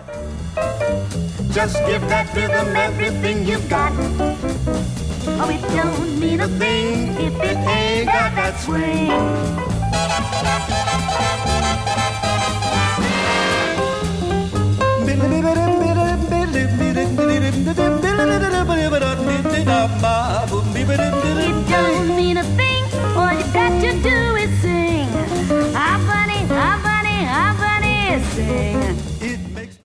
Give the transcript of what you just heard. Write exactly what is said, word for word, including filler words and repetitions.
Just give that rhythm everything you've got. Oh, it don't mean a thing if it ain't got that swing. It don't mean a thing. All you got to do is sing. Ah, bunny, ah, bunny, ah, bunny, sing.